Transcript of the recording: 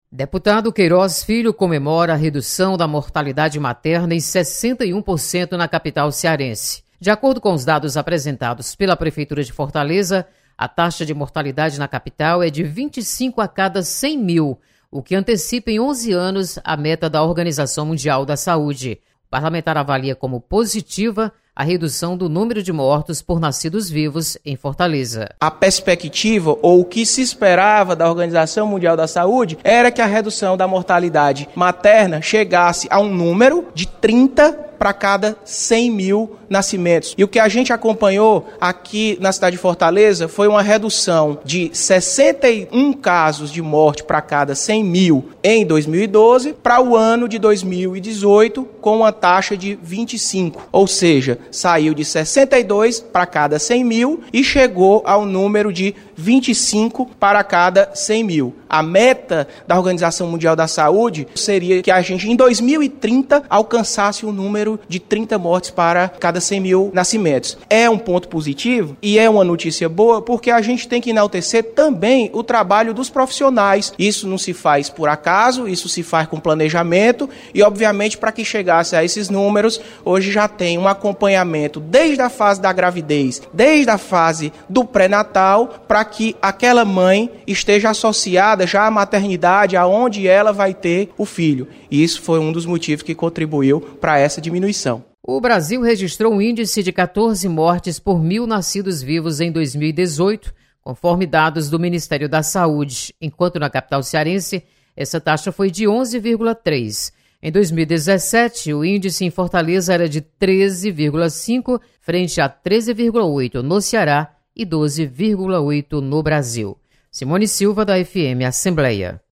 Deputado Queiroz Filho comemora a redução da mortalidade materna em 61% na capital cearense. De acordo com os dados apresentados pela Prefeitura de Fortaleza, a taxa de mortalidade na capital é de 25 a cada 100 mil, o que antecipa em 11 anos a meta da Organização Mundial da Saúde. O parlamentar avalia como positiva a redução do número de mortos por nascidos vivos em Fortaleza. A perspectiva, ou o que se esperava da Organização Mundial da Saúde, era que a redução da mortalidade materna chegasse a um número de 30 para cada 100 mil nascimentos. E o que a gente acompanhou aqui na cidade de Fortaleza foi uma redução de 61 casos de morte para cada 100 mil em 2012 para o ano de 2018 com uma taxa de 25. Ou seja, saiu de 62 para cada 100 mil e chegou ao número de 25 para cada 100 mil. A meta da Organização Mundial da Saúde seria que a gente, em 2030, alcançasse o número de 30 mortes para cada 100 mil nascimentos. É um ponto positivo e é uma notícia boa porque a gente tem que enaltecer também o trabalho dos profissionais. Isso não se faz por acaso, isso se faz com planejamento e, obviamente, para que chegasse a esses números, hoje já tem um acompanhamento desde a fase da gravidez, desde a fase do pré-natal, para que aquela mãe esteja associada já à maternidade, aonde ela vai ter o filho. E isso foi um dos motivos que contribuiu para essa diminuição. O Brasil registrou um índice de 14 mortes por 1.000 nascidos vivos em 2018, conforme dados do Ministério da Saúde, enquanto na capital cearense essa taxa foi de 11,3. Em 2017, o índice em Fortaleza era de 13,5, frente a 13,8 no Ceará e 12,8 no Brasil. Simone Silva, da FM Assembleia.